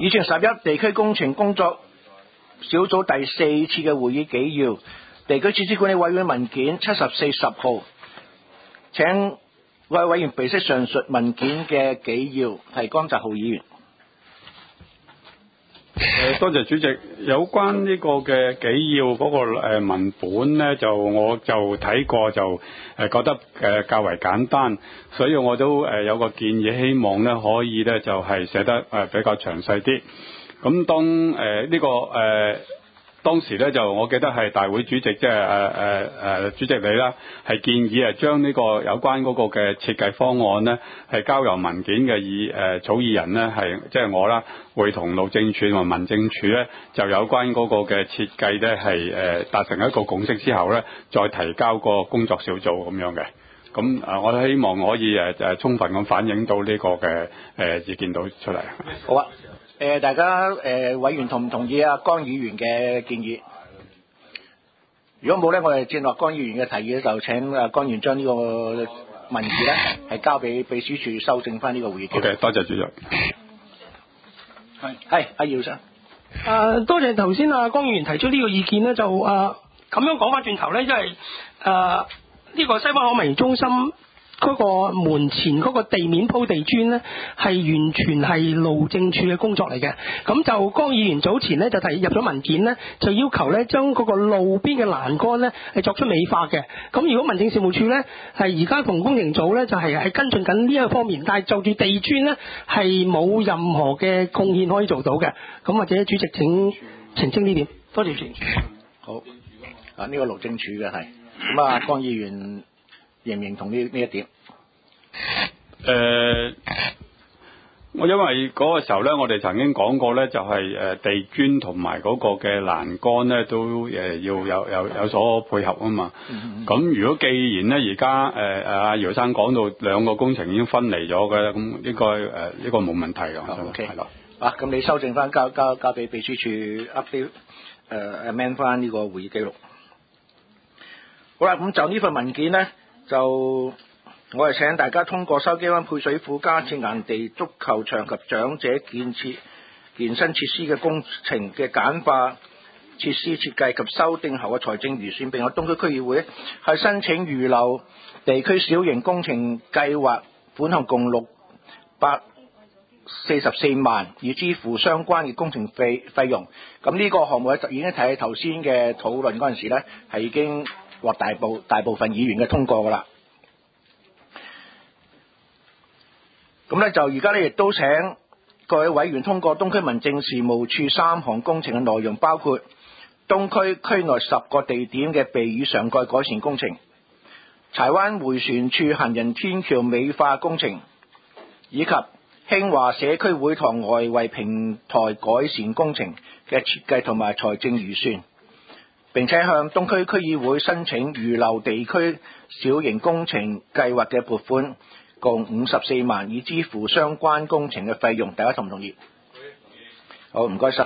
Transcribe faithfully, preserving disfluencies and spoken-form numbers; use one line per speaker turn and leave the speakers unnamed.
議程十一地區工程工作小組第四次嘅會議紀要，地區設施管理委員會文件七十四十號，請各位委員備悉上述文件嘅紀要。係江澤浩議員。
誒，多謝主席。有關呢個嘅紀要嗰個誒文本呢，就我就睇過，就誒覺得誒較為簡單，所以我都誒有個建議，希望呢可以呢就係寫得誒比較詳細啲。咁當誒呢個誒當時咧就我記得係大會主席即係誒誒誒主席你啦，係建議誒將呢個有關嗰個嘅設計方案呢係交由文件嘅議誒草擬人呢係即係我啦，會同路政署同埋民政處咧就有關嗰個嘅設計咧係誒達成一個共識之後咧，再提交個工作小組咁樣嘅。咁誒，我都希望可以誒誒充分咁反映到呢個嘅誒意見到出嚟。
好啊。誒、呃，大家誒、呃、委員同唔同意啊？江議員嘅建議？如果冇咧，我哋接落江議員嘅提議咧，就請啊江議員將呢個文字咧係交俾秘書處修正翻呢個會議。
好嘅，多謝主席。
係係，阿姚生。
誒，多謝頭先啊江議員提出呢個意見咧，就誒咁、呃、樣講翻轉頭咧，因為誒呢個西灣河文娛中心嗰個門前嗰個地面鋪地磚呢，係完全係路政署嘅工作嚟嘅。咁就江議員早前呢，就提入咗文件呢，就要求呢將嗰個路邊嘅欄杆呢係作出美化嘅。咁如果民政事務處呢，係而家同工程組呢，就係係跟進緊呢一個方面，但係就住地磚呢，係冇任何嘅貢獻可以做到嘅。咁或者主席請澄清呢點。多謝主席。
好。啊，呢個路政署嘅係。咁啊，江議員認唔認同呢呢一點？
誒、呃，我因為嗰個時候咧，我哋曾經講過咧，就係、是、誒地磚同埋嗰個嘅欄杆咧，都誒要有有有所配合啊嘛。咁、嗯嗯、如果既然咧而家誒誒阿姚生講到兩個工程已經分離咗嘅，咁應該誒呢個冇問題嘅。
O K
係咯。
啊，咁你修正翻交交交俾秘書處 update 誒 amend 翻呢個會議記錄。好啦，咁就呢份文件咧，就我哋請大家通過筲箕灣配水庫加設硬地足球場及長者建設健身設施嘅工程嘅簡化設施設計及修訂後嘅財政預算，並有東區區議會係申請預留地區小型工程計劃款項共六百四十四萬，以支付相關嘅工程費費用。咁呢個項目已經睇頭先嘅討論嗰陣時咧，係已經獲大部大部分議員嘅通過㗎啦。咁咧就而家咧亦都請各位委員通過東區民政事務處三項工程嘅內容，包括東區區內十個地點嘅避雨上蓋改善工程、柴灣迴旋處行人天橋美化工程，以及興華社區會堂外圍平台改善工程嘅設計同埋財政預算，並且向東區區議會申請預留地區小型工程計劃嘅撥款共五十四萬，以支付相關工程嘅費用。大家同唔同意？好，唔該晒。